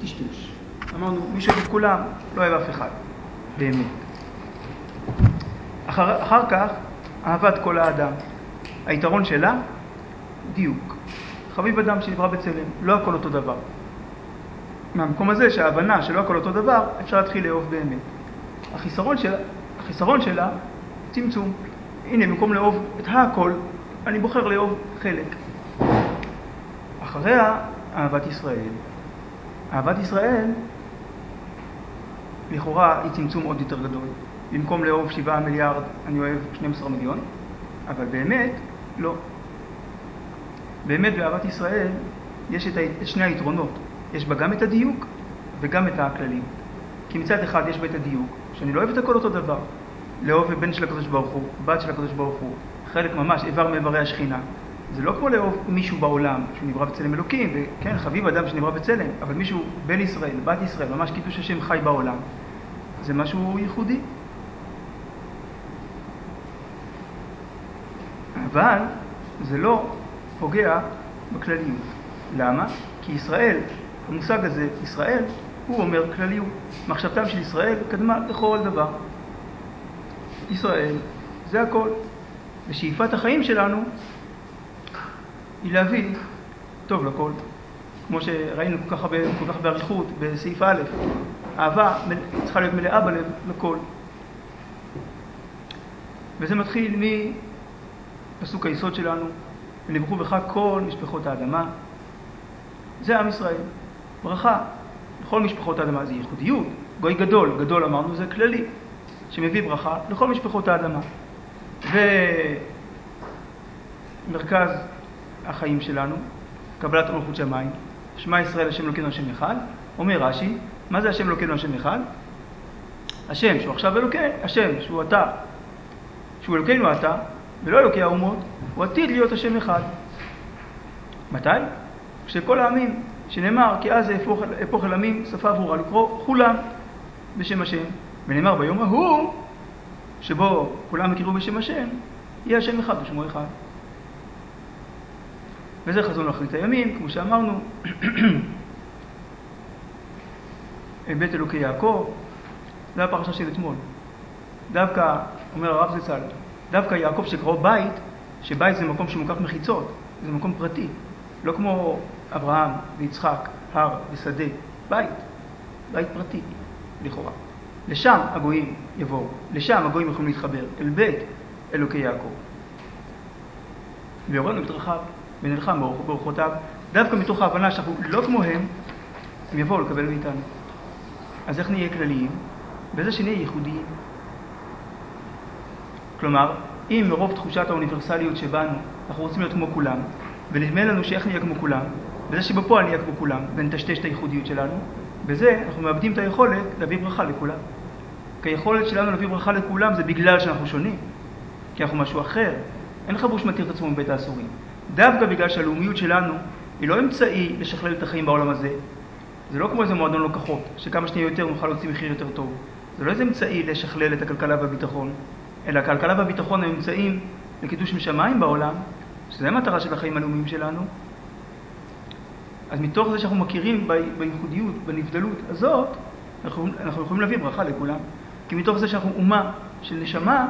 טשטוש. אמרנו, מי שאוהב את כולם, לא אוהב אף אחד. באמת. אחר כך, אהבת כל האדם. היתרון שלה, דיוק. חביב אדם שנברא בצלם, לא הכל אותו דבר. מהמקום הזה שההבנה שלא הכל אותו דבר, אפשר להתחיל לאהוב באמת. החיסרון שלה, צמצום. הנה, במקום לאהוב את הכל, אני בוחר לאהוב חלק. אחריה, אהבת ישראל. אהבת ישראל, לכאורה, היא צמצום עוד יותר גדול. במקום לאהוב 7 מיליארד, אני אוהב 12 מיליון, אבל באמת, לא. באמת באהבת ישראל, יש את שני היתרונות. יש בה גם את הדיוק וגם את הכללים. כי מצד אחד יש בה את הדיוק, שאני לא אוהב את הכל אותו דבר. לאהוב בן של הקדוש ברוך הוא, בת של הקדוש ברוך הוא, חלק ממש, איבר מאיברי השכינה. זה לא כמו לאהוב מישהו בעולם שנברא בצלם אלוקים, וכן, חביב אדם שנברא בצלם, אבל מישהו בן ישראל, בת ישראל, ממש קידוש השם חי בעולם. זה משהו ייחודי. אבל זה לא פוגע בכלליות. למה? כי ישראל, המושג הזה, ישראל, הוא אומר כלליות. מחשבתם של ישראל קדמה לכל דבר. ישראל, זה הכל. ושאיפת החיים שלנו היא להביא טוב לכל. כמו שראינו כל כך בעריכות בסעיף א', אהבה צריכה להיות מלאה בלב לכל. וזה מתחיל מפסוק היסוד שלנו, ונברכו בך כל משפחות האדמה. זה עם ישראל. ברכה לכל משפחות האדמה, זה ייחודיות. גוי גדול, גדול אמרנו, זה כללי, שמביא ברכה לכל משפחות האדמה. ומרכז החיים שלנו, קבלת מלכות שמיים, שמע ישראל השם אלוקינו השם אחד. אומר רש"י, מה זה השם אלוקינו השם אחד? השם שהוא עכשיו אלוקי, השם שהוא אתה, שהוא אלוקינו אתה, ולא אלוקי האומות, הוא עתיד להיות השם אחד. מתי? כשכל העמים, שנאמר, כי אז אפוך אל עמים, שפה ברורה, לקרוא כולם בשם השם. ונאמר ביום ההוא, שבו כולם יכירו בשם השם, יהיה השם אחד ושמו אחד. וזה חזון לאחרית הימים, כמו שאמרנו, בית אלוקי יעקב, זה הפרשה של אתמול. דווקא, אומר הרב זצ"ל, דווקא יעקב שקראו בית, שבית זה מקום שמוקף מחיצות, זה מקום פרטי, לא כמו אברהם ויצחק, הר ושדה, בית פרטי, לכאורה. לשם הגויים יבואו, לשם הגויים יכולים להתחבר, אל בית אלוקי יעקב. ויורנו בדרכיו ונלחם באורחותיו, דווקא מתוך ההבנה שאנחנו לא כמוהם, הם יבואו לקבל מאיתנו. אז איך נהיה כלליים? בזה שנהיה ייחודיים. כלומר, אם מרוב תחושת האוניברסליות שבנו, אנחנו רוצים להיות כמו כולם, ונדמה לנו שאיך נהיה כמו כולם, בזה שבפועל נהיה כמו כולם, ונטשטש את הייחודיות שלנו, בזה אנחנו מאבדים את היכולת להביא ברכה לכולם. כי היכולת שלנו להביא ברכה לכולם זה בגלל שאנחנו שונים, כי אנחנו משהו אחר. אין חבוש מתיר את עצמו מבית האסורים. דווקא בגלל שהלאומיות שלנו היא לא אמצעי לשכלל את החיים בעולם הזה. זה לא כמו איזה מועדון לוקחות, שכמה שניה יותר נוכל להוציא מחיר יותר טוב. זה לא איזה אמצעי לשכלל את הכלכלה והביטחון, אלא הכלכלה והביטחון הם אמצעים לקידוש משמיים בעולם, שזה המטרה של החיים הלאומיים שלנו. אז מתוך זה שאנחנו מכירים בייחודיות, בנבדלות הזאת, אנחנו יכולים להביא ברכה לכולם. כי מתוך זה שאנחנו אומה של נשמה,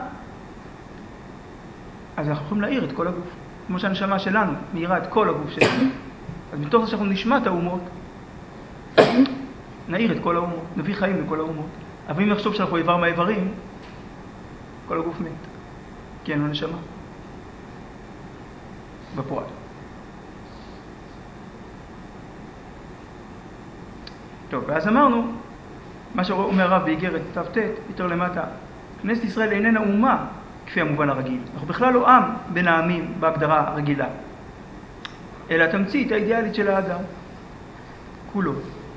אז אנחנו יכולים להאיר את כל הגוף. כמו שהנשמה שלנו מאירה את כל הגוף שלנו. אז מתוך זה שאנחנו נשמע את האומות, נאיר את כל האומות, נביא חיים לכל האומות. אבל אם נחשוב שאנחנו איבר מהאיברים, כל הגוף מת. כי אין לו נשמה. בפועל. טוב, ואז אמרנו, מה שאומר הרב באיגרת ת"ט, יותר למטה, כנסת ישראל איננה אומה כפי המובן הרגיל. אנחנו בכלל לא עם בין העמים בהגדרה הרגילה, אלא תמצית האידיאלית של האדם. כולו.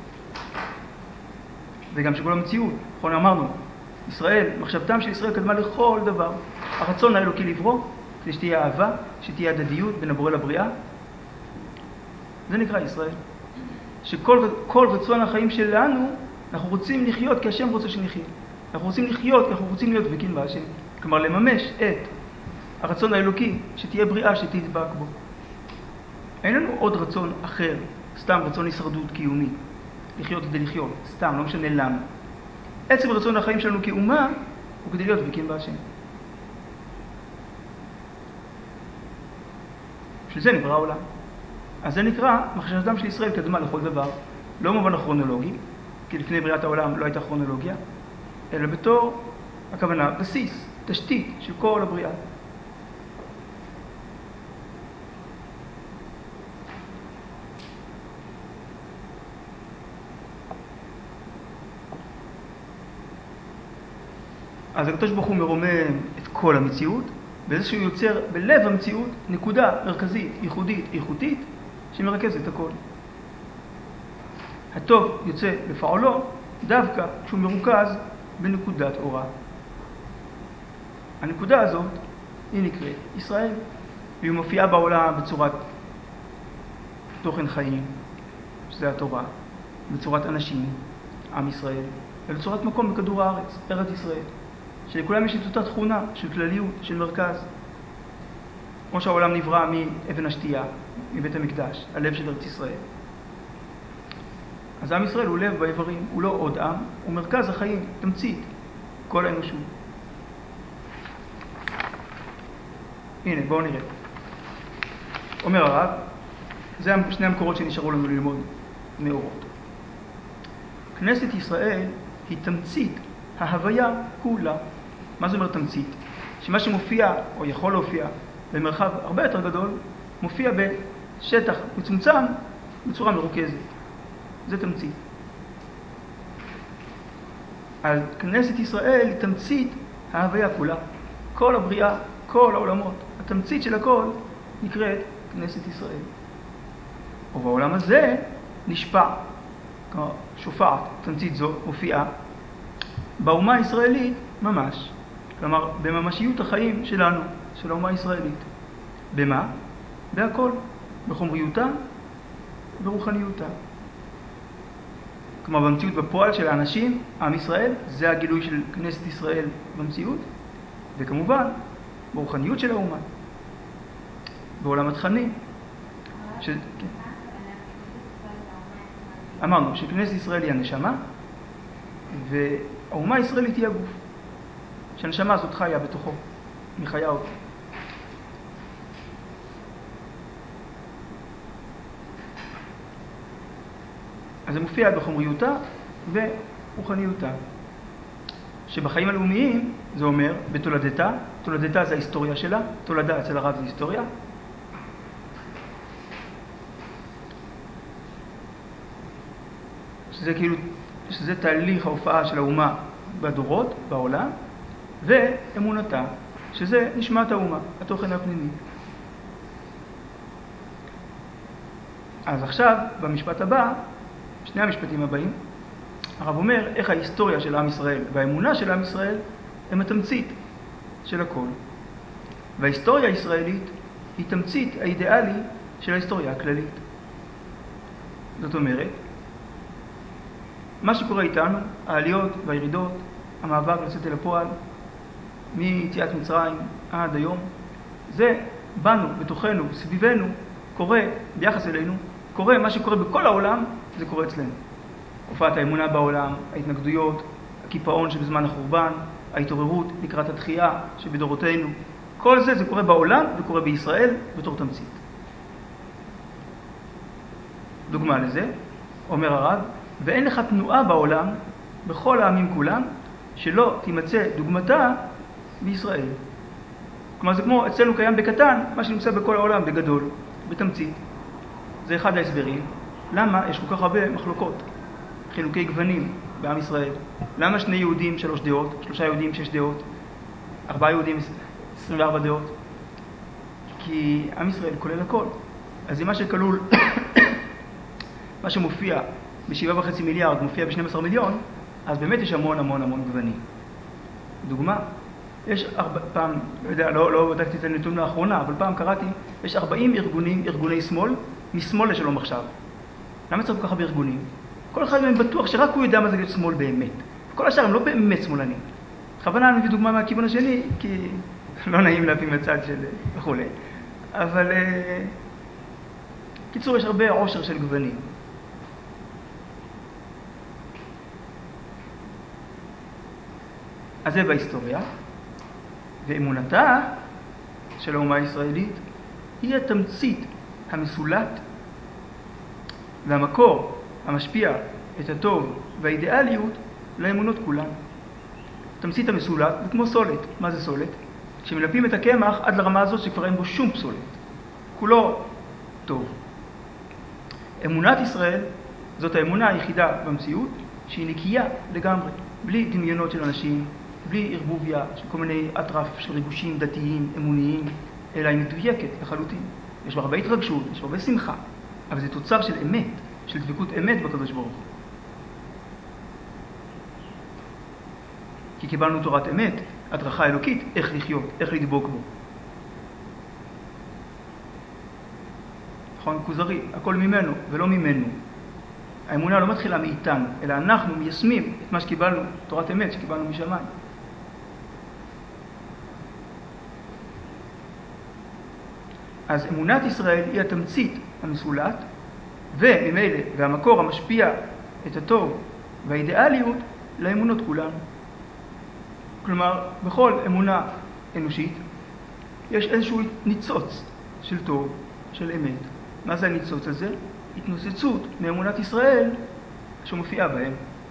וגם שכל המציאות, נכון אמרנו, ישראל, מחשבתם של ישראל קדמה לכל דבר. הרצון האלוקי לברוא, כדי שתהיה אהבה, שתהיה הדדיות בין הבורא לבריאה. זה נקרא ישראל. שכל רצון החיים שלנו, אנחנו רוצים לחיות כי השם רוצה שנחיה. אנחנו רוצים לחיות כי אנחנו רוצים להיות דבקים בהשם. כלומר, לממש את הרצון האלוקי, שתהיה בריאה, שתדבק בו. אין לנו עוד רצון אחר, סתם רצון הישרדות קיומי. לחיות כדי לחיות, סתם, לא משנה למה. עצם רצון החיים שלנו כאומה הוא כדי להיות דבקים בהשם. בשביל זה נברא העולם. אז זה נקרא מחשבתם של ישראל קדמה לכל דבר. לא במובן הכרונולוגי, כי לפני בריאת העולם לא הייתה כרונולוגיה, אלא בתור הכוונה, בסיס, תשתית של כל הבריאה. אז הקדוש ברוך הוא מרומם את כל המציאות, בזה שהוא יוצר בלב המציאות נקודה מרכזית, ייחודית, איכותית, שמרכזת את הכל. הטוב יוצא בפעולו דווקא כשהוא מרוכז בנקודת אורה. הנקודה הזאת היא נקראת ישראל, והיא מופיעה בעולם בצורת תוכן חיים, שזה התורה, בצורת אנשים, עם ישראל, ובצורת מקום בכדור הארץ, ארץ ישראל, שלכולם יש את אותה תכונה של כלליות, של מרכז. כמו שהעולם נברא מאבן השתייה, מבית המקדש, הלב של ארץ ישראל. אז עם ישראל הוא לב באיברים, הוא לא עוד עם, הוא מרכז החיים, תמצית, כל האנושות. הנה, בואו נראה. אומר הרב, זה שני המקורות שנשארו לנו ללמוד מאורות. כנסת ישראל היא תמצית ההוויה כולה. מה זה אומר תמצית? שמה שמופיע, או יכול להופיע, במרחב הרבה יותר גדול, מופיע בשטח מצומצם בצורה מרוכזת. זה תמצית. אז כנסת ישראל היא תמצית ההוויה כולה. כל הבריאה, כל העולמות, התמצית של הכל נקראת כנסת ישראל. ובעולם הזה נשפע, כלומר שופעת, תמצית זו מופיעה באומה הישראלית ממש. כלומר, בממשיות החיים שלנו, של האומה הישראלית. במה? בהכל. בחומריותה וברוחניותה. כלומר, במציאות בפועל של האנשים, עם ישראל, זה הגילוי של כנסת ישראל במציאות, וכמובן, ברוחניות של האומה. בעולם התכנים. כן. אמרנו שכנסת ישראל היא הנשמה, והאומה הישראלית היא הגוף. שהנשמה הזאת חיה בתוכו, מחיה אותו. אז זה מופיע בחומריותה ורוחניותה. שבחיים הלאומיים, זה אומר, בתולדתה, תולדתה זה ההיסטוריה שלה, תולדה אצל הרב זה היסטוריה. שזה תהליך ההופעה של האומה בדורות, בעולם, ואמונתה, שזה נשמת האומה, התוכן הפנימי. אז עכשיו, במשפט הבא, שני המשפטים הבאים, הרב אומר איך ההיסטוריה של עם ישראל והאמונה של עם ישראל הם התמצית של הכל. וההיסטוריה הישראלית היא תמצית האידיאלי של ההיסטוריה הכללית. זאת אומרת, מה שקורה איתנו, העליות והירידות, המאבק לצאת אל הפועל, מיציאת מצרים עד היום, זה בנו, בתוכנו, סביבנו, קורה ביחס אלינו, קורה מה שקורה בכל העולם, זה קורה אצלנו. הופעת האמונה בעולם, ההתנגדויות, הקיפאון שבזמן החורבן, ההתעוררות לקראת התחייה שבדורותינו, כל זה קורה בעולם וקורה בישראל בתור תמצית. דוגמה לזה, אומר הרב, ואין לך תנועה בעולם, בכל העמים כולם, שלא תימצא דוגמתה בישראל. כלומר זה כמו אצלנו קיים בקטן, מה שנמצא בכל העולם בגדול, בתמצית. זה אחד ההסברים. למה יש כל כך הרבה מחלוקות, חילוקי גוונים בעם ישראל? למה 2 יהודים 3 דעות, 3 יהודים 6 דעות, 4 יהודים 24 דעות? כי עם ישראל כולל הכל. אז אם מה שכלול, מה שמופיע ב7.5 מיליארד מופיע ב12 מיליון, אז באמת יש המון המון המון גוונים. דוגמה, יש פעם, לא יודע, לא בדקתי את הנתון לאחרונה, אבל פעם קראתי, יש 40 ארגוני שמאל, משמאל לשלום עכשיו. למה צריך כל כך הרבה ארגונים? כל אחד מהם בטוח שרק הוא יודע מה זה להיות שמאל באמת. כל השאר הם לא באמת שמאלנים. בכוונה אני מביא דוגמה מהכיוון השני, כי לא נעים להביא מצד של וכו'. אבל קיצור, יש הרבה עושר של גוונים. אז זה בהיסטוריה. ואמונתה של האומה הישראלית היא התמצית המסולט והמקור המשפיע את הטוב והאידיאליות לאמונות כולן. תמצית המסולט זה כמו סולת. מה זה סולת? כשמלפים את הקמח עד לרמה הזאת שכבר אין בו שום פסולת. כולו טוב. אמונת ישראל זאת האמונה היחידה במציאות שהיא נקייה לגמרי, בלי דמיונות של אנשים, בלי ערבוביה של כל מיני אטרף של ריגושים דתיים, אמוניים, אלא היא מדויקת לחלוטין. יש בה הרבה התרגשות, יש בה הרבה שמחה, אבל זה תוצר של אמת, של דבקות אמת בקדוש ברוך הוא. כי קיבלנו תורת אמת, הדרכה אלוקית, איך לחיות, איך לדבוק בו. נכון, כוזרי, הכל ממנו ולא ממנו. האמונה לא מתחילה מאיתנו, אלא אנחנו מיישמים את מה שקיבלנו, תורת אמת שקיבלנו משמיים. אז אמונת ישראל היא התמצית המסולט, וממילא, והמקור המשפיע את הטוב והאידיאליות לאמונות כולן. כלומר, בכל אמונה אנושית יש איזשהו ניצוץ של טוב, של אמת. מה זה הניצוץ הזה? התנוצצות מאמונת ישראל שמופיעה בהם.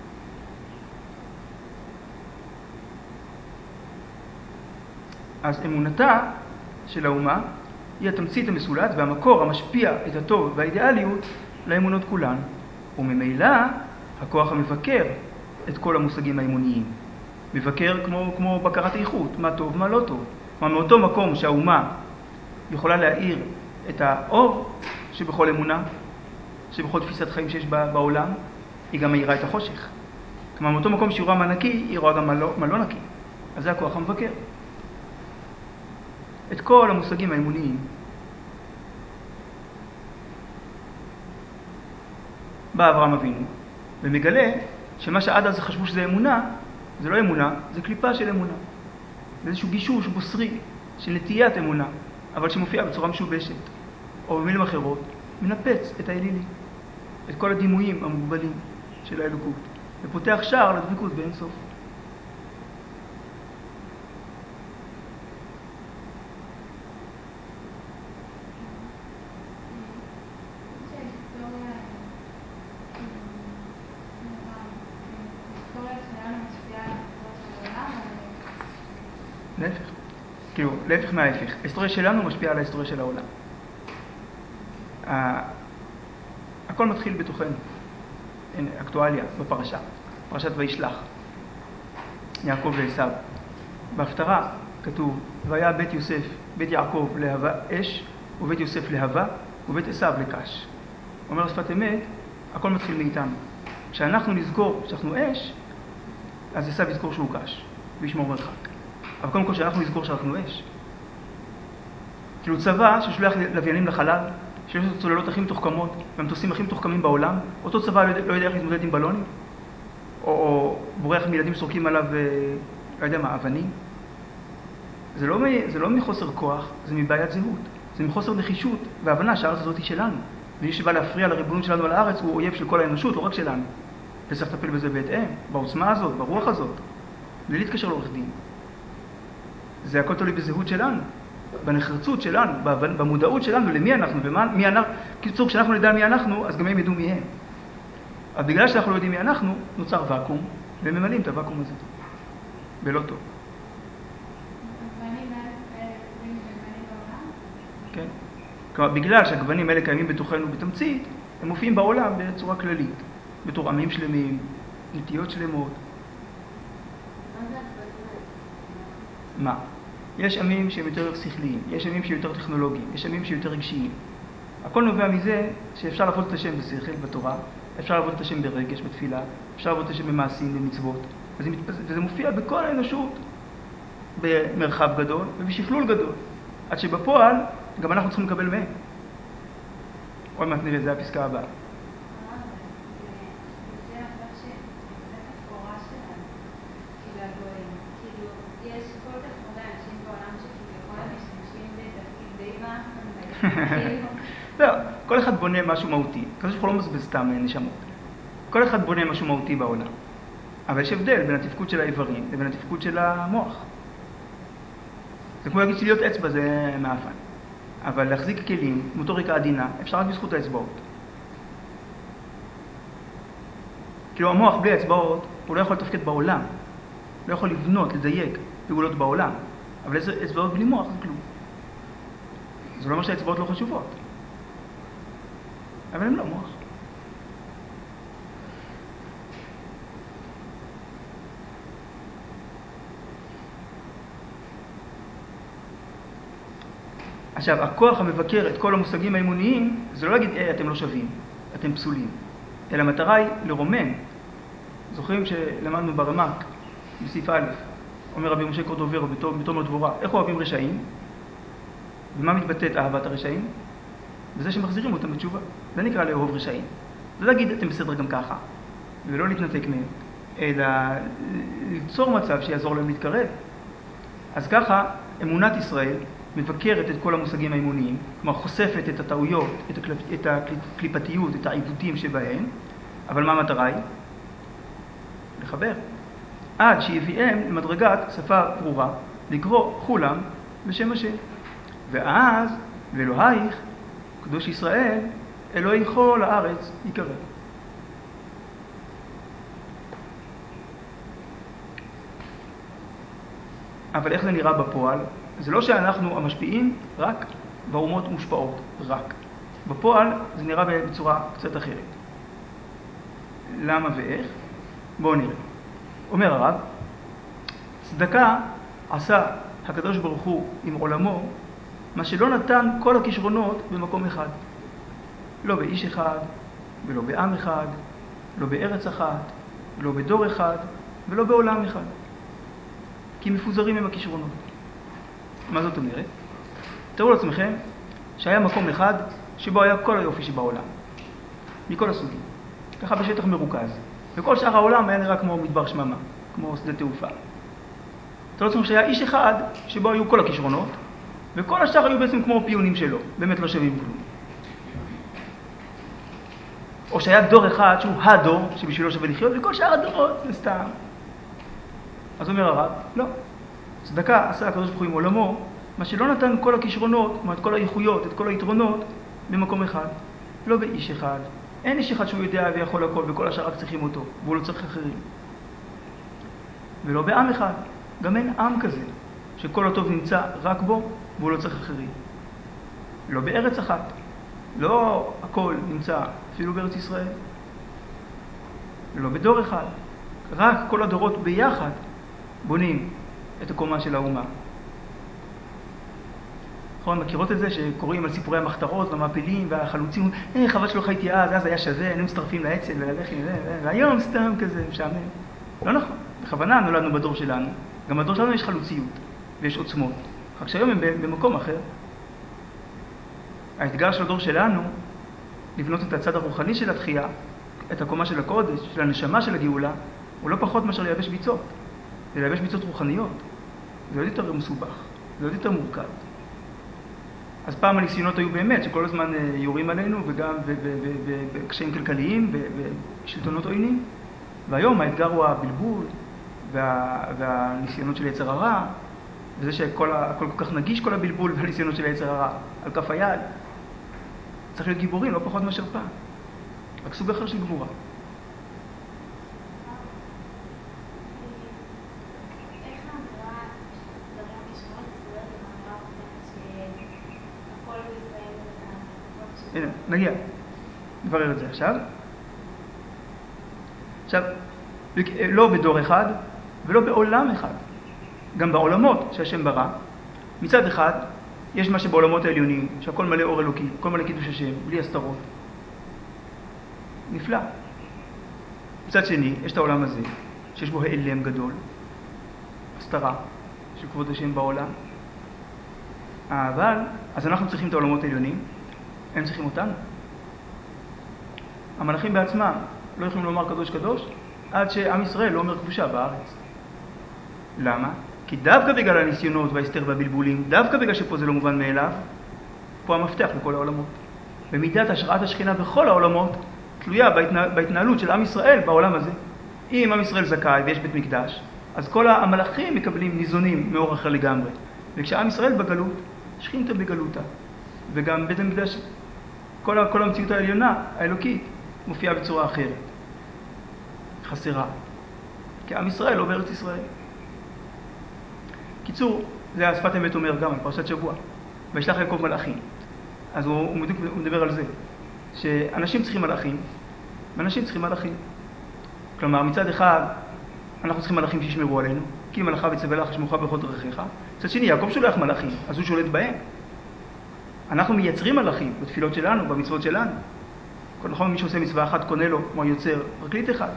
אז אמונתה של האומה היא התמצית המסולט והמקור המשפיע את הטוב והאידיאליות לאמונות כולן, וממילא הכוח המבקר את כל המושגים האמוניים. מבקר כמו בקרת איכות, מה טוב, מה לא טוב. כלומר, מאותו מקום שהאומה יכולה להאיר את האור שבכל אמונה, שבכל תפיסת חיים שיש בעולם, היא גם מאירה את החושך. כלומר, מאותו מקום שהיא רואה מה נקי, היא רואה גם מה לא נקי. אז זה הכוח המבקר. את כל המושגים האמוניים. בא אברהם אבינו ומגלה שמה שעד אז חשבו שזה אמונה, זה לא אמונה, זה קליפה של אמונה. זה איזשהו גישוש בוסרי של נטיית אמונה, אבל שמופיע בצורה משובשת. או במילים אחרות, מנפץ את האלילי, את כל הדימויים המוגבלים של האלוקות, ופותח שער לדבקות באין סוף. להפך. כאילו, להפך מההפך. ההיסטוריה שלנו משפיעה על ההיסטוריה של העולם. הכל מתחיל בתוכנו. הנה, אקטואליה בפרשה. פרשת וישלח. יעקב ועשיו. בהפטרה כתוב, והיה בית יוסף, בית יעקב להבה אש, ובית יוסף להבה, ובית עשיו לקש. אומר שפת אמת, הכל מתחיל מאיתנו. כשאנחנו נזכור שאנחנו אש, אז עשיו יזכור שהוא קש, וישמור מרחק. אבל קודם כל שאנחנו נזכור שאנחנו אש. כאילו צבא ששולח לוויינים לחלל, שיש את הצוללות הכי מתוחכמות, והמטוסים הכי מתוחכמים בעולם, אותו צבא לא יודע איך להתמודד עם בלונים, או בורח מילדים שורקים עליו, לא יודע מה, אבנים. זה לא מחוסר כוח, זה מבעיית זהות. זה מחוסר נחישות והבנה שהארץ הזאת היא שלנו. ומי שבא להפריע לריבונות שלנו על הארץ הוא אויב של כל האנושות, לא רק שלנו. וצריך לטפל בזה בהתאם, בעוצמה הזאת, ברוח הזאת. בלי להתקשר לעורך דין. זה הכל תלוי בזהות שלנו, בנחרצות שלנו, במודעות שלנו למי אנחנו ומי אנחנו. קיצור, כשאנחנו נדע מי אנחנו, אז גם הם ידעו מי הם. אבל בגלל שאנחנו לא יודעים מי אנחנו, נוצר ואקום, והם ממלאים את הוואקום הזה. בלא טוב. הגוונים האלה קוראים לגוונים בעולם? כן. כלומר, בגלל שהגוונים האלה קיימים בתוכנו בתמצית, הם מופיעים בעולם בצורה כללית. בתור עמים שלמים, נטיות שלמות. מה זה הגוונים האלה? מה? יש עמים שהם יותר שכליים, יש עמים שהם יותר טכנולוגיים, יש עמים שהם יותר רגשיים. הכל נובע מזה שאפשר לעבוד את השם בשכל, בתורה, אפשר לעבוד את השם ברגש, בתפילה, אפשר לעבוד את השם במעשים, במצוות. וזה מופיע בכל האנושות במרחב גדול ובשכלול גדול. עד שבפועל גם אנחנו צריכים לקבל מהם. עוד מעט נראה, זה הפסקה הבאה. זה הפך שזה התפורה שלנו, כאילו הגויים. כאילו, יש כל כך הרבה אנשים בעולם שכביכול הם משתמשים בתפקיד די כאילו... לא, כל אחד בונה משהו מהותי. כזה שאנחנו לא מבזבז סתם נשמות. כל אחד בונה משהו מהותי בעולם. אבל יש הבדל בין התפקוד של האיברים לבין התפקוד של המוח. זה כמו להגיד שלהיות אצבע זה מאפן. אבל להחזיק כלים, מוטוריקה עדינה, אפשר רק בזכות האצבעות. כאילו המוח בלי האצבעות, הוא לא יכול לתפקד בעולם. לא יכול לבנות, לדייק פעולות בעולם. אבל אצבעות בלי מוח זה כלום. זה לא אומר שהאצבעות לא חשובות. אבל הן לא מוח. עכשיו, הכוח המבקר את כל המושגים האמוניים, זה לא להגיד, אתם לא שווים, אתם פסולים. אלא המטרה היא לרומם. זוכרים שלמדנו ברמ"ק, בסעיף א', אומר רבי משה קורדוברו בתומר דבורה, איך אוהבים רשעים? ומה מתבטאת אהבת הרשעים? בזה שמחזירים אותם בתשובה. זה נקרא לאהוב רשעים. זה להגיד, אתם בסדר גם ככה, ולא להתנתק מהם, אלא ליצור מצב שיעזור להם להתקרב. אז ככה, אמונת ישראל מבקרת את כל המושגים האמוניים, כלומר חושפת את הטעויות, את הקליפתיות, את העיוותים שבהם, אבל מה המטרה היא? לחבר. עד שיביאם למדרגת שפה ברורה, לקרוא כולם בשם השם. ואז, ואלוהיך, קדוש ישראל, אלוהי כל הארץ יקרא. אבל איך זה נראה בפועל? זה לא שאנחנו המשפיעים רק באומות מושפעות, רק. בפועל זה נראה בצורה קצת אחרת. למה ואיך? בואו נראה. אומר הרב, צדקה עשה הקדוש ברוך הוא עם עולמו, מה שלא נתן כל הכישרונות במקום אחד. לא באיש אחד, ולא בעם אחד, לא בארץ אחת, לא בדור אחד, ולא בעולם אחד. כי מפוזרים הם הכישרונות. מה זאת אומרת? תראו לעצמכם שהיה מקום אחד שבו היה כל היופי שבעולם. מכל הסוגים. ככה בשטח מרוכז. וכל שאר העולם היה נראה כמו מדבר שממה, כמו שדה תעופה. תראו לעצמכם שהיה איש אחד שבו היו כל הכישרונות, וכל השאר היו בעצם כמו פיונים שלו. באמת לא שווים כלום. או שהיה דור אחד שהוא הדור שבשבילו שווה לחיות, וכל שאר הדורות זה סתם. אז אומר הרב, לא. צדקה עשה הקדוש ברוך הוא עם עולמו, מה שלא נתן כל הכישרונות, את כל האיכויות, את כל היתרונות, במקום אחד. לא באיש אחד. אין איש אחד שהוא יודע ויכול הכל, וכל השאר רק צריכים אותו, והוא לא צריך אחרים. ולא בעם אחד. גם אין עם כזה, שכל הטוב נמצא רק בו, והוא לא צריך אחרים. לא בארץ אחת. לא הכל נמצא אפילו בארץ ישראל. לא בדור אחד. רק כל הדורות ביחד בונים את הקומה של האומה. נכון, מכירות את זה שקוראים על סיפורי המחתרות והמעפילים והחלוצים, חבל שלא חייתי אז היה שווה, היינו מצטרפים לאצ"ל וללח"י, והיום סתם כזה משעמם. לא נכון, בכוונה נולדנו בדור שלנו, גם בדור שלנו יש חלוציות ויש עוצמות, רק שהיום הם במקום אחר. האתגר של הדור שלנו, לבנות את הצד הרוחני של התחייה, את הקומה של הקודש, של הנשמה של הגאולה, הוא לא פחות מאשר לייבש ביצות. זה לייבש ביצות רוחניות. זה עוד יותר מסובך, זה עוד יותר מורכב. אז פעם הניסיונות היו באמת שכל הזמן יורים עלינו, וגם בקשיים כלכליים ושלטונות עוינים. והיום האתגר הוא הבלבול והניסיונות של יצר הרע, וזה שהכל כל כך נגיש כל הבלבול והניסיונות של יצר הרע על כף היד. צריך להיות גיבורים, לא פחות מאשר פעם. רק סוג אחר של גבורה. הנה, נגיע. נברר את זה עכשיו. עכשיו, לא בדור אחד ולא בעולם אחד. גם בעולמות שהשם ברא. מצד אחד, יש מה שבעולמות העליונים, שהכל מלא אור אלוקי, הכל מלא קידוש השם, בלי הסתרות. נפלא. מצד שני, יש את העולם הזה, שיש בו העלם גדול, הסתרה של כבוד השם בעולם. אבל, אז אנחנו צריכים את העולמות העליונים, הם צריכים אותנו. המלאכים בעצמם לא יכולים לומר קדוש קדוש, עד שעם ישראל לא אומר קדושה בארץ. למה? כי דווקא בגלל הניסיונות וההסתר והבלבולים, דווקא בגלל שפה זה לא מובן מאליו, פה המפתח לכל העולמות. במידת השראת השכינה בכל העולמות, תלויה בהתנהלות של עם ישראל בעולם הזה. אם עם ישראל זכאי ויש בית מקדש, אז כל המלאכים מקבלים ניזונים מאור אחר לגמרי. וכשעם ישראל בגלות, שכינתה בגלותה. וגם בית המקדש, כל המציאות העליונה, האלוקית, מופיעה בצורה אחרת. חסרה. כי עם ישראל לא בארץ ישראל. קיצור, זה השפת אמת אומר גם על פרשת שבוע. וישלח יעקב מלאכים. אז הוא מדבר על זה, שאנשים צריכים מלאכים, ואנשים צריכים מלאכים. כלומר, מצד אחד, אנחנו צריכים מלאכים שישמרו עלינו, כי מלאכה וצווה לך שמורך בכל דרכיך. מצד שני, יעקב שולח מלאכים, אז הוא שולט בהם. אנחנו מייצרים מלאכים בתפילות שלנו, במצוות שלנו. כל נכון, מי שעושה מצווה אחת קונה לו, כמו יוצר, פרקליט אחד.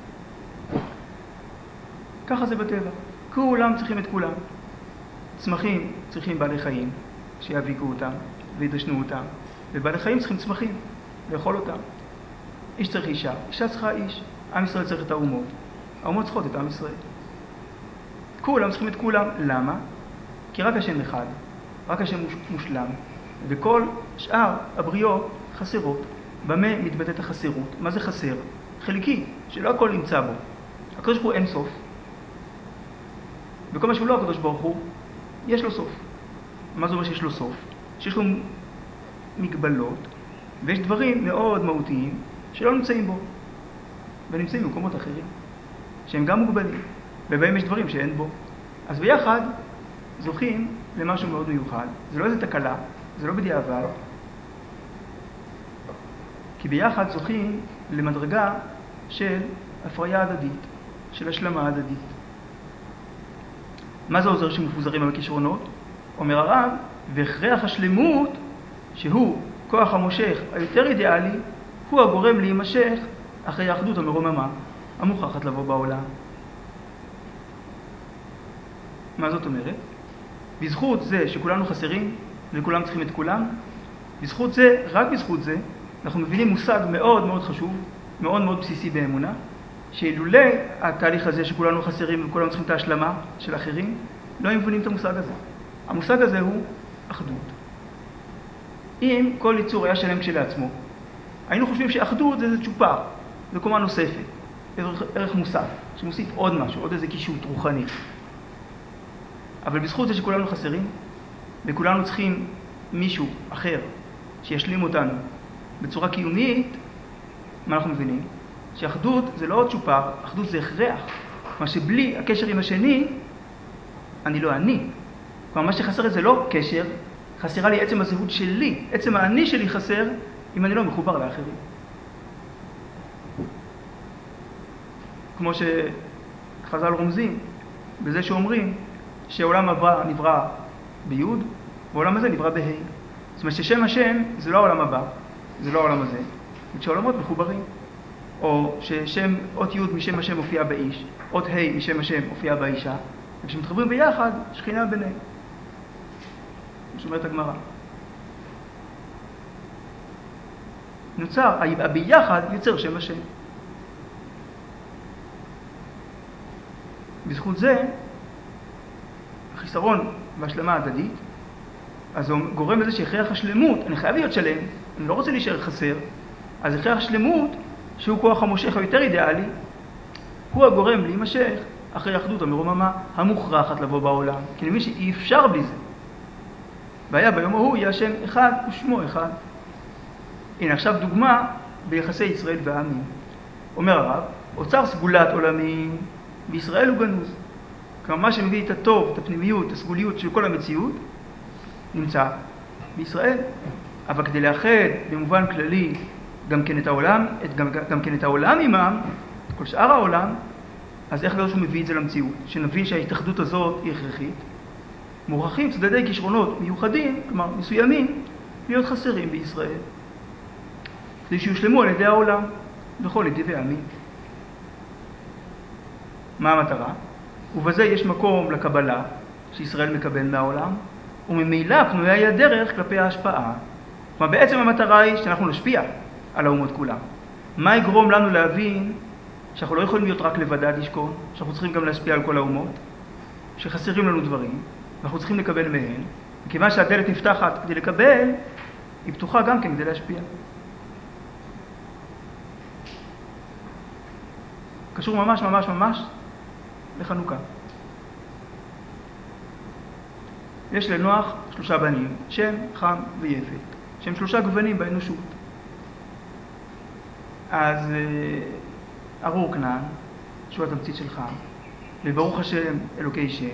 ככה זה בטבע. כולם צריכים את כולם. צמחים צריכים בעלי חיים, שיאביקו אותם וידשנו אותם. ובעלי חיים צריכים צמחים, לאכול אותם. איש צריך אישה, אישה צריכה איש. עם ישראל צריך את האומות. האומות צריכות את עם ישראל. כולם צריכים את כולם. למה? כי רק השם אחד, רק השם מושלם, וכל שאר הבריות חסרות. במה מתבטאת החסרות? מה זה חסר? חלקי, שלא הכל נמצא בו. הקדוש ברוך הוא אין סוף. וכל מה שהוא לא הקדוש ברוך הוא, יש לו סוף. מה זה אומר שיש לו סוף? שיש לו מגבלות, ויש דברים מאוד מהותיים שלא נמצאים בו, ונמצאים במקומות אחרים, שהם גם מוגבלים, ובהם יש דברים שאין בו. אז ביחד זוכים למשהו מאוד מיוחד. זה לא איזה תקלה, זה לא בדיעבד, כי ביחד זוכים למדרגה של הפריה הדדית, של השלמה הדדית. מה זה עוזר שמפוזרים בכישרונות? אומר הרב, והכרח השלמות, שהוא כוח המושך היותר אידיאלי, הוא הגורם להימשך אחרי האחדות המרוממה, המוכרחת לבוא בעולם. מה זאת אומרת? בזכות זה שכולנו חסרים וכולם צריכים את כולם, בזכות זה, רק בזכות זה, אנחנו מבינים מושג מאוד מאוד חשוב, מאוד מאוד בסיסי באמונה, שאילולא התהליך הזה שכולנו חסרים וכולנו צריכים את ההשלמה של אחרים, לא היינו מבינים את המושג הזה. המושג הזה הוא אחדות. אם כל יצור היה שלם כשלעצמו, היינו חושבים שאחדות זה צ'ופר, זה קומה נוספת, ערך מוסף, שמוסיף עוד משהו, עוד איזה קישוט רוחני. אבל בזכות זה שכולנו חסרים, וכולנו צריכים מישהו אחר שישלים אותנו בצורה קיומית, מה אנחנו מבינים? שאחדות זה לא עוד צ'ופר, אחדות זה הכרח. מה שבלי הקשר עם השני, אני לא אני. כלומר, מה שחסר זה לא קשר, חסרה לי עצם הזהות שלי, עצם האני שלי חסר, אם אני לא מחובר לאחרים. כמו שחז"ל רומזים, בזה שאומרים שהעולם הבא נברא ביוד, והעולם הזה נברא בה'. זאת אומרת ששם השם זה לא העולם הבא, זה לא העולם הזה, וכשהעולמות מחוברים. או ששם, אות י' משם השם מופיע באיש, אות ה' משם השם מופיע באישה, וכשמתחברים ביחד, שכינה ביניהם. שאומרת הגמרא. נוצר, הביחד יוצר שם השם. בזכות זה, החיסרון והשלמה הדדית, אז הוא גורם לזה שהכרח השלמות, אני חייב להיות שלם, אני לא רוצה להישאר חסר, אז הכרח השלמות, שהוא כוח המושך היותר אידיאלי, הוא הגורם להימשך אחרי האחדות המרוממה המוכרחת לבוא בעולם. כי אני מבין שאי אפשר בלי זה. והיה ביום ההוא יהיה השם אחד ושמו אחד. הנה עכשיו דוגמה ביחסי ישראל והעמים. אומר הרב, אוצר סגולת עולמים בישראל הוא גנוז. כלומר מה שמביא את הטוב, את הפנימיות, את הסגוליות של כל המציאות, נמצא בישראל. אבל כדי לאחד במובן כללי גם כן את העולם, גם כן את העולם עמם, כל שאר העולם, אז איך שהוא מביא את זה למציאות? שנבין שההתאחדות הזאת היא הכרחית. מוכרחים צדדי כישרונות מיוחדים, כלומר מסוימים, להיות חסרים בישראל. כדי שיושלמו על ידי העולם, בכל ידי העמים. מה המטרה? ובזה יש מקום לקבלה שישראל מקבל מהעולם, וממילא פנויה היא הדרך כלפי ההשפעה. כלומר בעצם המטרה היא שאנחנו נשפיע על האומות כולם. מה יגרום לנו להבין שאנחנו לא יכולים להיות רק לבדד לשכון, שאנחנו צריכים גם להשפיע על כל האומות, שחסרים לנו דברים, ואנחנו צריכים לקבל מהם, וכיוון שהדלת נפתחת כדי לקבל, היא פתוחה גם כן כדי להשפיע. קשור ממש ממש ממש לחנוכה. יש לנוח 3 בנים, שם, חם ויפת, שהם 3 גוונים באנושות. אז ארור כנען, שהוא התמצית של חם, וברוך השם אלוקי שם,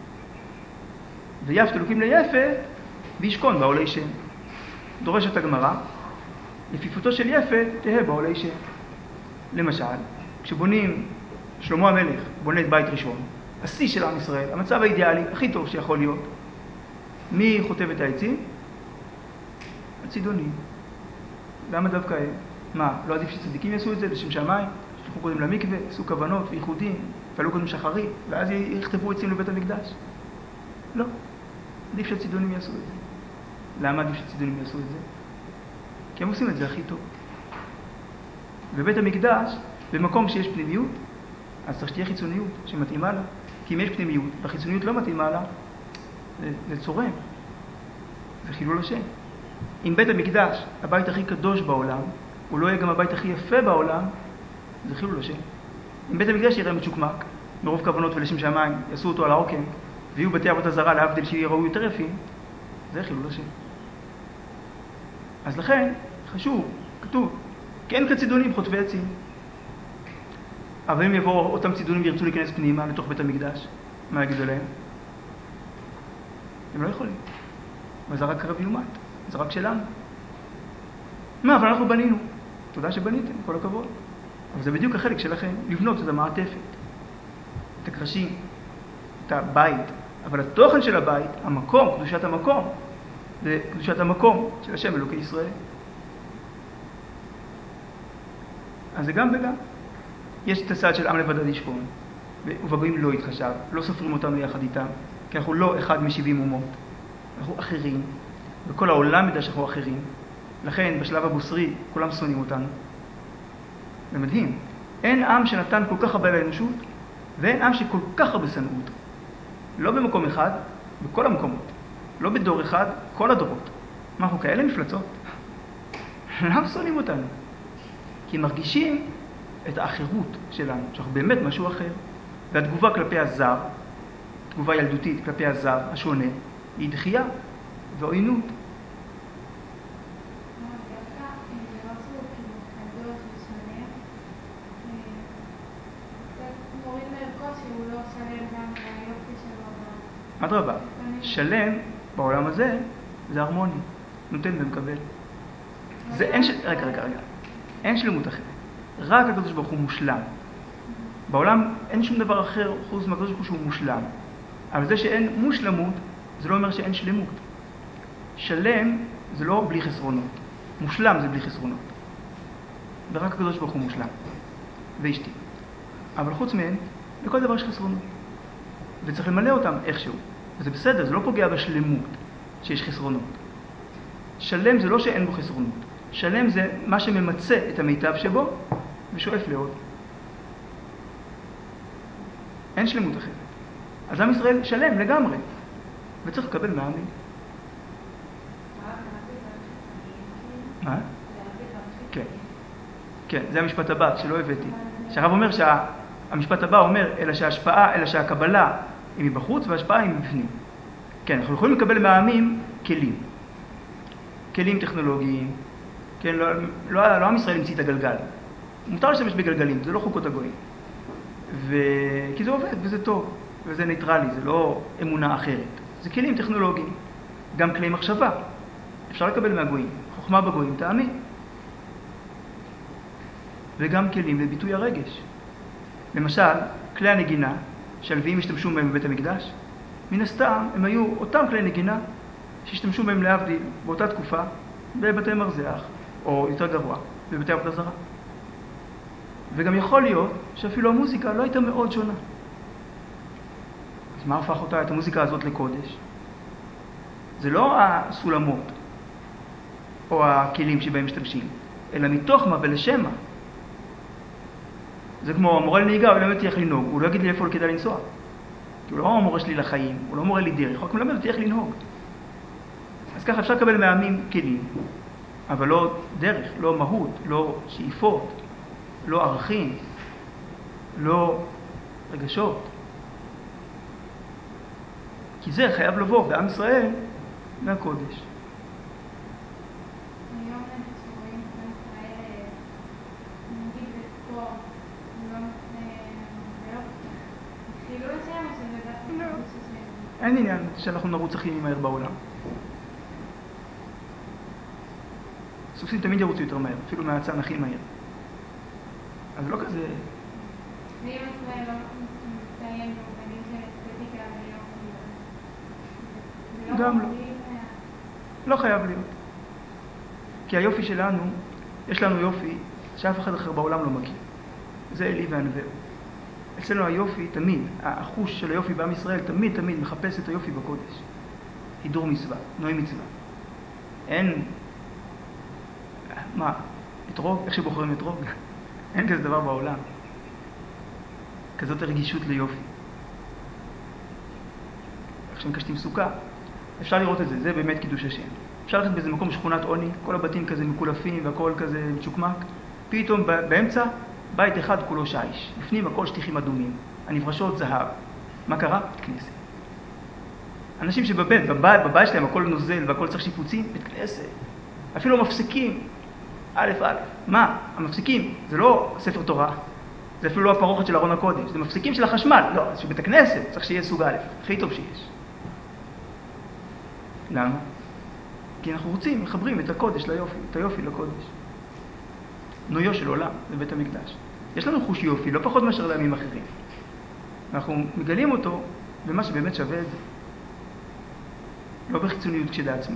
ויפת אלוקים ליפת, וישכון בעולי שם. דורשת הגמרא, יפיפותו של יפת תהא בעולי שם. למשל, כשבונים, שלמה המלך בונה את בית ראשון, השיא של עם ישראל, המצב האידיאלי, הכי טוב שיכול להיות, מי חוטב את העצים? הצידונים. למה דווקא הם? מה, לא עדיף שצדיקים יעשו את זה לשם שמיים? שלחו קודם למקווה, עשו כוונות וייחודים, פעלו קודם שחרית, ואז יכתבו עצים לבית המקדש? לא. עדיף שהצידונים יעשו את זה. למה עדיף שהצידונים יעשו את זה? כי הם עושים את זה הכי טוב. בבית המקדש, במקום שיש פנימיות, אז צריך שתהיה חיצוניות שמתאימה לה. כי אם יש פנימיות והחיצוניות לא מתאימה לה, זה צורם. זה חילול השם. אם בית המקדש, הבית הכי קדוש בעולם, הוא לא יהיה גם הבית הכי יפה בעולם, זה חילול השם. אם בית המקדש יראה מצ'וקמק, מרוב כוונות ולשם שמיים, יעשו אותו על העוקם, ויהיו בתי אבות הזרה להבדיל שיראו יותר יפים, זה חילול השם. אז לכן, חשוב, כתוב, כן כצידונים חוטבי עצים. אבל אם יבואו אותם צידונים וירצו להיכנס פנימה לתוך בית המקדש, מה יגידו להם? הם לא יכולים. וזה רק רבי אומת, זה רק שלנו. מה, אבל אנחנו בנינו. תודה שבניתם, כל הכבוד. אבל זה בדיוק החלק שלכם, לבנות את המעטפת, את הקרשים, את הבית. אבל התוכן של הבית, המקום, קדושת המקום, זה קדושת המקום של השם אלוקי ישראל. אז זה גם וגם. יש את הצד של עם לבדד ישכון, ובגויים לא יתחשב, לא סופרים אותנו יחד איתם, כי אנחנו לא אחד מ70 אומות, אנחנו אחרים, וכל העולם ידע שאנחנו אחרים. לכן בשלב הבוסרי כולם שונאים אותנו. זה מדהים. אין עם שנתן כל כך הרבה לאנושות, ואין עם שכל כך הרבה שנאו אותו. לא במקום אחד, בכל המקומות. לא בדור אחד, כל הדורות. מה, אנחנו כאלה מפלצות? למה שונאים אותנו? כי הם מרגישים את האחרות שלנו, שאנחנו באמת משהו אחר. והתגובה כלפי הזר, תגובה ילדותית כלפי הזר, השונה, היא דחייה ועוינות. אדרבה, שלם בעולם הזה זה הרמוני, נותן ומקבל. זה אין רגע. אין שלמות אחרת. רק הקדוש ברוך הוא מושלם. בעולם אין שום דבר אחר חוץ מהקדוש ברוך הוא שהוא מושלם. אבל זה שאין מושלמות, זה לא אומר שאין שלמות. שלם זה לא בלי חסרונות. מושלם זה בלי חסרונות. ורק הקדוש ברוך הוא מושלם. ואשתי. אבל חוץ מהן, לכל דבר יש חסרונות. וצריך למלא אותם איכשהו. וזה בסדר, זה לא פוגע בשלמות שיש חסרונות. שלם זה לא שאין בו חסרונות. שלם זה מה שממצא את המיטב שבו ושואף לעוד. אין שלמות אחרת. אז עם ישראל שלם לגמרי, וצריך לקבל מהעמים. מה? כן, זה המשפט הבא שלא הבאתי. שהרב אומר שהמשפט הבא אומר, אלא שהקבלה היא מבחוץ וההשפעה היא מבפנים. כן, אנחנו יכולים לקבל מהעמים כלים. כלים טכנולוגיים. כן, לא עם ישראל המציא את הגלגל. מותר להשתמש בגלגלים, זה לא חוקות הגויים. כי זה עובד וזה טוב, וזה ניטרלי, זה לא אמונה אחרת. זה כלים טכנולוגיים, גם כלי מחשבה. אפשר לקבל מהגויים. חוכמה בגויים, תאמין. וגם כלים לביטוי הרגש. למשל, כלי הנגינה שהלוויים השתמשו בהם בבית המקדש, מן הסתם הם היו אותם כלי נגינה שהשתמשו בהם להבדיל באותה תקופה בבתי מרזח, או יותר גרוע, בבתי עבודה זרה. וגם יכול להיות שאפילו המוזיקה לא הייתה מאוד שונה. אז מה הפך אותה, את המוזיקה הזאת לקודש? זה לא הסולמות או הכלים שבהם משתמשים, אלא מתוך מה ולשם מה. זה כמו המורה לנהיגה, הוא לא מלמד אותי איך לנהוג, הוא לא יגיד לי איפה כדאי לנסוע. כי הוא לא המורה שלי לחיים, הוא לא מורה לי דרך, רק מלמד אותי איך לנהוג. אז ככה אפשר לקבל מהעמים כלים, אבל לא דרך, לא מהות, לא שאיפות, לא ערכים. לא רגשות. כי זה חייב לבוא בעם ישראל מהקודש. היום כשרואים את ישראל, נגיד בספורט, זה לא חילול השם או שזה דווקא קידוש השם? אין עניין שאנחנו נרוץ הכי מהר בעולם. סוסים תמיד ירוצו יותר מהר, אפילו מהצאן הכי מהר. אז לא כזה... ואם ישראל לא מסתיים במובנים של אסתטיקה ויופי, גם לא. לא חייב להיות. כי היופי שלנו, יש לנו יופי שאף אחד אחר בעולם לא מכיר. זה אלי וענווהו. אצלנו היופי תמיד, החוש של היופי בעם ישראל תמיד מחפש את היופי בקודש. הידור מצווה, נוי מצווה. אין... מה? אתרוג? איך שבוחרים אתרוג? אין כזה דבר בעולם. כזאת הרגישות ליופי. איך שמקשתים סוכה, אפשר לראות את זה, זה באמת קידוש השם. אפשר ללכת באיזה מקום שכונת עוני, כל הבתים כזה מקולפים והכל כזה מצ'וקמק, פתאום באמצע בית אחד כולו שיש, לפנים הכל שטיחים אדומים, הנברשות זהב. מה קרה? בית כנסת. אנשים בבית שלהם הכל נוזל והכל צריך שיפוצים, בית כנסת. אפילו מפסיקים, א', מה? המפסיקים, זה לא ספר תורה, זה אפילו לא הפרוכת של ארון הקודש, זה מפסיקים של החשמל, לא, זה שבית הכנסת צריך שיהיה סוג א', הכי טוב שיש. למה? כי אנחנו רוצים, מחברים את הקודש ליופי, את היופי לקודש. נויו של עולם, זה בית המקדש. יש לנו חוש יופי, לא פחות מאשר לימים אחרים. אנחנו מגלים אותו במה שבאמת שווה את זה. לא בחיצוניות כשלעצמה.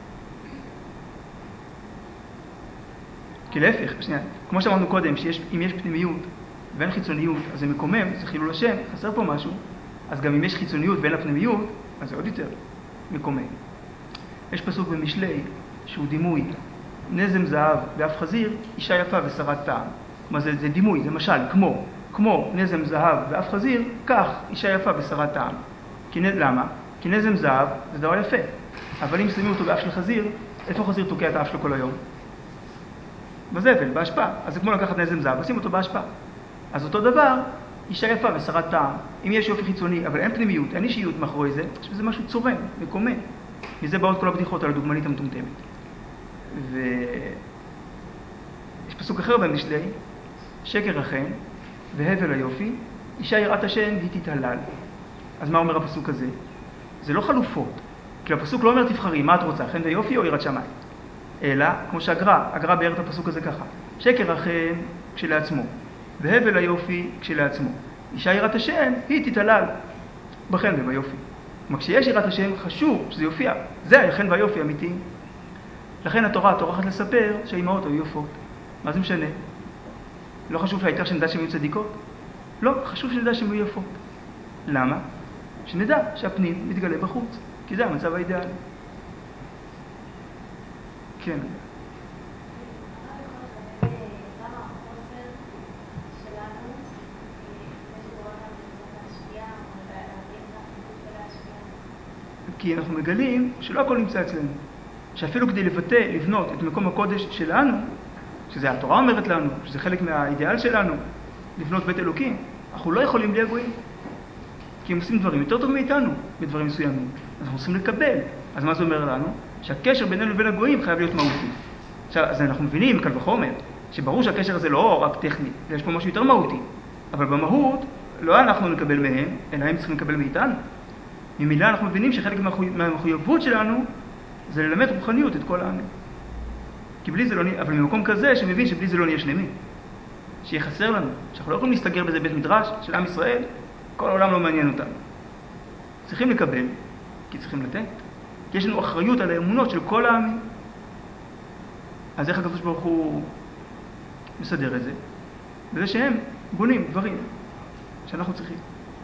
כי להפך, כמו שאמרנו קודם, שאם יש פנימיות ואין חיצוניות, אז זה מקומם, זה חילול השם, חסר פה משהו, אז גם אם יש חיצוניות ואין לה פנימיות, אז זה עוד יותר מקומם. יש פסוק במשלי שהוא דימוי, נזם זהב ואף חזיר, אישה יפה ושרת טעם. מה זה דימוי, זה משל, כמו נזם זהב ואף חזיר, כך אישה יפה ושרת טעם. למה? כי נזם זהב זה דבר יפה, אבל אם שמים אותו באף של חזיר, איפה חזיר תוקע את האף שלו כל היום? בזבל, בהשפעה. אז זה כמו לקחת נזם זהב, לשים אותו בהשפעה. אז אותו דבר, אישה יפה ושרת טעם. אם יש יופי חיצוני, אבל אין פנימיות, אין אישיות מאחורי זה, יש בזה משהו צורם, מקומם. מזה באות כל הבדיחות על הדוגמנית המטומטמת. ויש פסוק אחר במשלי, שקר החן והבל היופי, אישה יראת השם והיא תתהלל. אז מה אומר הפסוק הזה? זה לא חלופות. כי הפסוק לא אומר תבחרי, מה את רוצה, חן ויופי או יראת שמיים? אלא, כמו שהגר"א באר את הפסוק הזה ככה, שקר החן כשלעצמו, והבל היופי כשלעצמו. אישה יראת השם היא תתהלל בחן וביופי. כלומר, כשיש יראת השם חשוב שזה יופיע. זה החן והיופי אמיתי. לכן התורה טורחת לספר שהאימהות היו יופות. מה זה משנה? לא חשוב שהעיקר שנדע שהן היו צדיקות? לא, חשוב שנדע שהן היו יפות. למה? שנדע שהפנים מתגלה בחוץ, כי זה המצב האידיאלי. כן. כי אנחנו מגלים שלא הכל נמצא אצלנו. שאפילו כדי לבנות את מקום הקודש שלנו, שזה התורה אומרת לנו, שזה חלק מהאידיאל שלנו, לבנות בית אלוקים, אנחנו לא יכולים בלי הגויים. כי הם עושים דברים יותר טוב מאיתנו בדברים מסוימים. אז אנחנו צריכים לקבל. אז מה זה אומר לנו? שהקשר בינינו לבין הגויים חייב להיות מהותי. עכשיו, אז אנחנו מבינים מקל וחומר, שברור שהקשר הזה לא רק טכני, יש פה משהו יותר מהותי. אבל במהות, לא אנחנו נקבל מהם, אלא הם צריכים לקבל מאיתנו. ממילא אנחנו מבינים שחלק מהמחויבות שלנו זה ללמד רוחניות את כל העמים. כי בלי זה לא נהיה, אבל במקום כזה שמבין שבלי זה לא נהיה שלמים. שיהיה חסר לנו, שאנחנו לא יכולים להסתגר באיזה בית מדרש של עם ישראל, כל העולם לא מעניין אותנו. צריכים לקבל, כי צריכים לתת. כי יש לנו אחריות על האמונות של כל העמים. אז איך הקדוש ברוך הוא מסדר את זה? בזה שהם בונים דברים שאנחנו צריכים.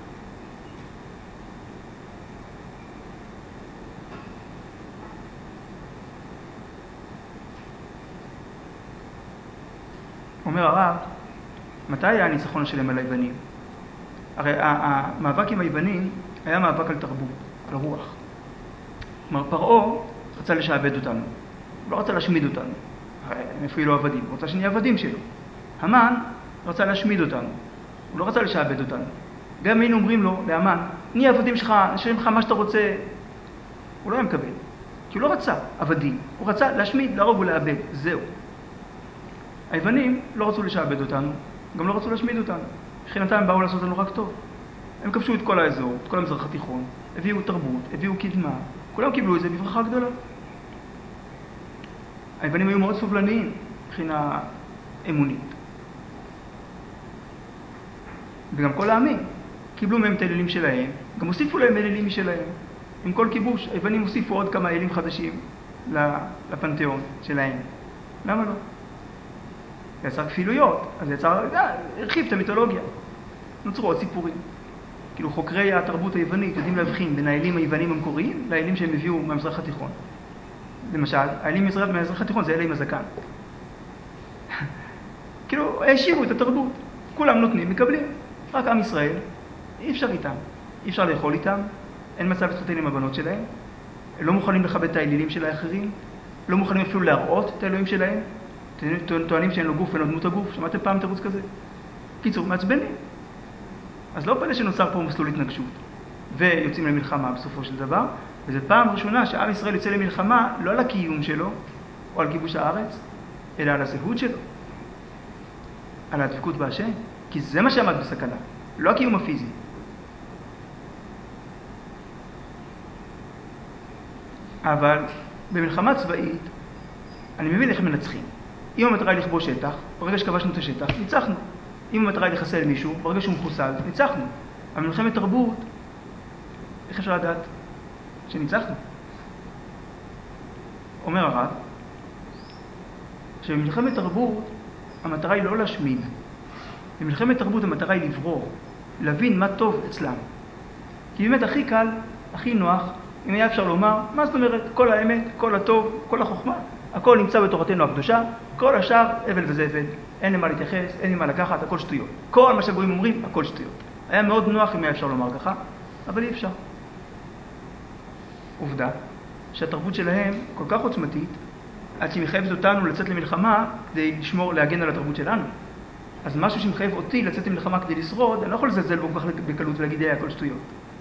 אומר הרב, מתי היה הניצחון שלהם על היוונים? הרי המאבק עם היוונים היה מאבק על תרבות, על רוח. כלומר, פרעה רצה לשעבד אותנו, לא רצה להשמיד אותנו. הרי הם אפילו לא עבדים, הוא רצה שנהיה עבדים שלו. המן רצה להשמיד אותנו. הוא לא רצה לשעבד אותנו. גם אם היינו אומרים לו, להמן, נהיה עבדים שלך, נשארים לך מה שאתה רוצה, הוא לא היה מקבל. כי הוא לא רצה עבדים, הוא רצה להשמיד, להרוג ולאבד, זהו. היוונים לא רצו לשעבד אותנו, גם לא רצו להשמיד אותנו. מבחינתם הם באו לעשות לנו רק טוב. הם כבשו את כל האזור, את כל המזרח התיכון, הביאו תרבות, הביאו קדמה, כולם קיבלו את זה בברכה גדולה. היוונים היו מאוד סובלניים מבחינה אמונית. וגם כל העמים קיבלו מהם את האלילים שלהם, גם הוסיפו להם אלילים משלהם. עם כל כיבוש, היוונים הוסיפו עוד כמה אלילים חדשים לפנתיאון שלהם. למה לא? זה יצר כפילויות, אז זה הרחיב את המיתולוגיה. נוצרו עוד סיפורים. כאילו חוקרי התרבות היוונית יודעים להבחין בין האלים היוונים המקוריים לאלים שהם הביאו מהמזרח התיכון. למשל, האלים מהמזרח התיכון זה אלים הזקן. כאילו, השאירו את התרבות. כולם נותנים, מקבלים. רק עם ישראל, אי אפשר איתם. אי אפשר לאכול איתם. אין מצב להתחתן עם הבנות שלהם. הם לא מוכנים לכבד את האלילים של האחרים. לא מוכנים אפילו להראות את האלוהים שלהם. טוענים שאין לו גוף ואין לו דמות הגוף. שמעתם פעם תירוץ כזה? קיצור, מעצבנים. אז לא פלא שנוצר פה מסלול התנגשות. ויוצאים למלחמה בסופו של דבר. וזו פעם ראשונה שעם ישראל יוצא למלחמה לא על הקיום שלו, או על כיבוש הארץ, אלא על הזהות שלו. על הדבקות בהשם. כי זה מה שעמד בסכנה. לא הקיום הפיזי. אבל במלחמה צבאית, אני מבין איך מנצחים. אם המטרה היא לכבוש שטח, ברגע שכבשנו את השטח, ניצחנו. אם המטרה היא לחסל מישהו, ברגע שהוא מחוסל, ניצחנו. אבל במלחמת תרבות, איך אפשר לדעת שניצחנו? אומר הרב, שבמלחמת תרבות, המטרה היא לא להשמיד. במלחמת תרבות המטרה היא לברור, להבין מה טוב אצלם. כי באמת הכי קל, הכי נוח, אם היה אפשר לומר, מה זאת אומרת? כל האמת, כל הטוב, כל החוכמה, הכל נמצא בתורתנו הקדושה, כל השאר הבל וזבל, אין למה להתייחס, אין למה לקחת, הכל שטויות. כל מה שהגויים אומרים, הכל שטויות. היה מאוד נוח אם היה אפשר לומר ככה, אבל אי אפשר. עובדה, שהתרבות שלהם כל כך עוצמתית, עד שהיא מחייבת אותנו לצאת למלחמה כדי לשמור, להגן על התרבות שלנו. אז משהו שמחייב אותי לצאת למלחמה כדי לשרוד, אני לא יכול לזלזל בו כל כך בקלות ולהגיד, הכל שטויות.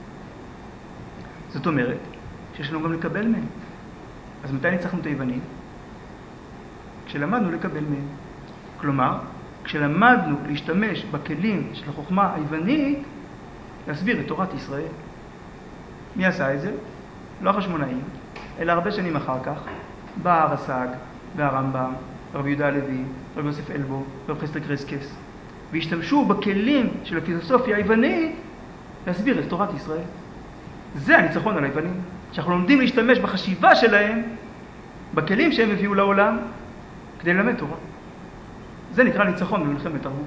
זאת אומרת, שיש לנו גם לקבל מהם. אז מתי ניצחנו את היוונים? כשלמדנו לקבל מהם. כלומר, כשלמדנו להשתמש בכלים של החוכמה היוונית, להסביר את תורת ישראל. מי עשה את זה? לא החשמונאים, אלא הרבה שנים אחר כך, בא הרס"ג והרמב"ם, רבי יהודה הלוי, רבי יוסף אלבו, רבי חסדא קרסקס, והשתמשו בכלים של הפילוסופיה היוונית להסביר את תורת ישראל. זה הניצחון על היוונים, שאנחנו לומדים להשתמש בחשיבה שלהם, בכלים שהם הביאו לעולם, כדי ללמד תורה. זה נקרא ניצחון במלחמת תרבות.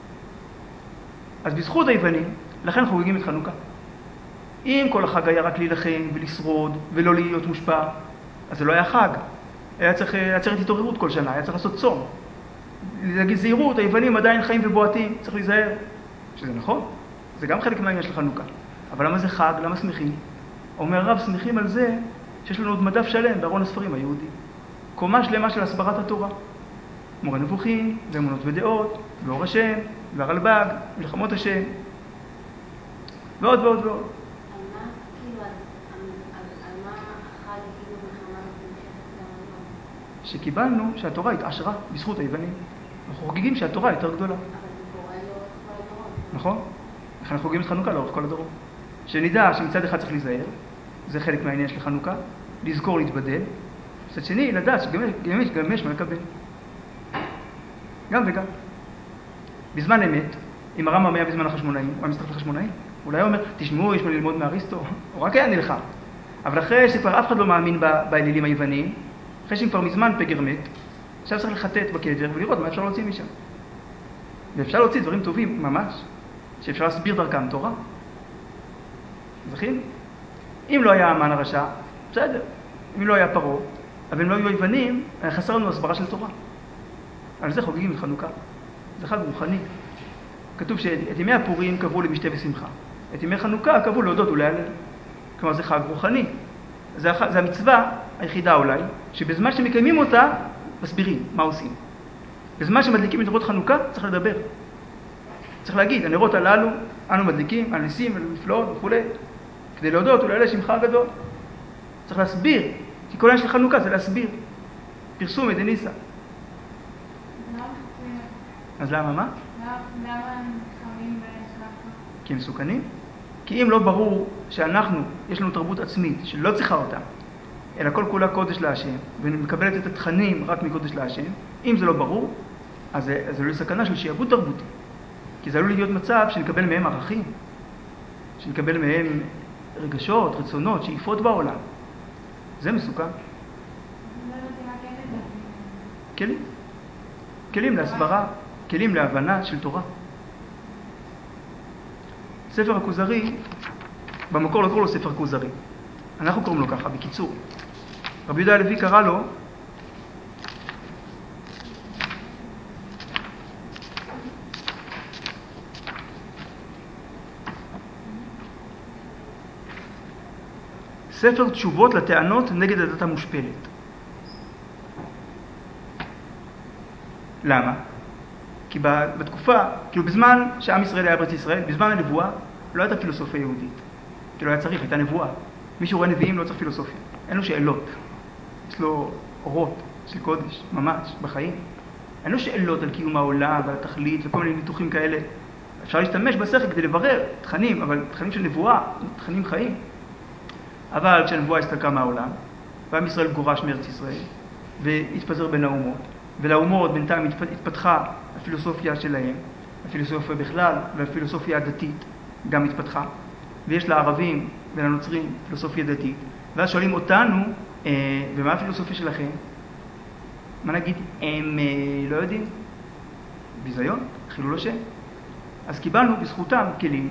אז בזכות היוונים, לכן חוגגים את חנוכה. אם כל החג היה רק להילחם ולשרוד ולא להיות מושפע, אז זה לא היה חג. היה צריך התעוררות כל שנה, היה צריך לעשות צום. להגיד זהירות, היוונים עדיין חיים ובועטים, צריך להיזהר. שזה נכון, זה גם חלק מהעניין של חנוכה. אבל למה זה חג? למה שמחים? אומר הרב, שמחים על זה שיש לנו עוד מדף שלם בארון הספרים היהודי. קומה שלמה של הסברת התורה. מורה נבוכים, ואמונות ודעות, ואור השם, והרלב"ג, מלחמות השם, ועוד ועוד ועוד. על מה החג כאילו מלחמה נמשכת גם היום? שקיבלנו שהתורה התעשרה בזכות היוונים. אנחנו חוגגים שהתורה יותר גדולה. אבל זה קורה לאורך כל הדורות. נכון? אנחנו חוגגים את חנוכה לאורך כל הדורות. שנדע שמצד אחד צריך להיזהר, זה חלק מהעניין של חנוכה, לזכור להתבדל. מצד שני, לדעת שגם יש מה לקבל. גם וגם. בזמן אמת, אם הרמב"ם היה בזמן החשמונאים, הוא היה מצטרף לחשמונאים, אולי הוא אומר, תשמעו, יש מה ללמוד מאריסטו, הוא רק היה נלחם. אבל אחרי שכבר אף אחד לא מאמין באלילים היווניים, אחרי שהם כבר מזמן פגר מת, עכשיו צריך לחטט בקבר ולראות מה אפשר להוציא משם. ואפשר להוציא דברים טובים, ממש, שאפשר להסביר דרכם תורה. זכין? אם לא היה המן הרשע, בסדר. אם לא היה פרעה, אבל אם לא היו היוונים, היה חסר לנו הסברה של תורה. על זה חוגגים את חנוכה. זה חג רוחני. כתוב שאת ימי הפורים קבעו למשתה ושמחה. את ימי חנוכה קבעו להודות ולהלל. כלומר זה חג רוחני. זה המצווה היחידה אולי, שבזמן שמקיימים אותה, מסבירים מה עושים. בזמן שמדליקים את נרות חנוכה, צריך לדבר. צריך להגיד, הנרות הללו, אנו מדליקים, על ניסים, על נפלאות וכו', כדי להודות ולעלה שמך הגדול. צריך להסביר, כי כל העניין של חנוכה זה להסביר. פרסום את ניסה. אז למה מה? למה נלחמים בסלאפו? כי הם מסוכנים? כי אם לא ברור שאנחנו, יש לנו תרבות עצמית שלא צריכה אותה, אלא כל כולה קודש להשם, ומקבלת את התכנים רק מקודש להשם, אם זה לא ברור, אז זה לא סכנה של שיעבוד תרבותי. כי זה עלול להיות מצב שנקבל מהם ערכים, שנקבל מהם רגשות, רצונות, שאיפות בעולם. זה מסוכן. כלים. כלים להסברה, כלים להבנה של תורה. ספר הכוזרי, במקור לא קוראים לו ספר כוזרי. אנחנו קוראים לו ככה, בקיצור. רבי יהודה הלוי קרא לו ספר תשובות לטענות נגד הדת המושפלת. למה? כי בתקופה, כאילו בזמן שעם ישראל היה בארץ ישראל, בזמן הנבואה, לא הייתה פילוסופיה יהודית. כאילו היה צריך, הייתה נבואה. מי שרואה נביאים לא צריך פילוסופיה. אין לו שאלות. יש לו אורות של קודש, ממש, בחיים. אין לו שאלות על קיום העולם ועל התכלית וכל מיני ניתוחים כאלה. אפשר להשתמש בשכל כדי לברר תכנים, אבל תכנים של נבואה, תכנים חיים. אבל כשהנבואה הסתלקה מהעולם, ועם ישראל גורש מארץ ישראל, והתפזר בין האומות, ולאומות בינתיים התפתחה הפילוסופיה שלהם, הפילוסופיה בכלל, והפילוסופיה הדתית גם התפתחה, ויש לערבים ולנוצרים פילוסופיה דתית, ואז שואלים אותנו, ומה הפילוסופיה שלכם? מה נגיד? הם לא יודעים? ביזיון? חילול השם. אז קיבלנו בזכותם כלים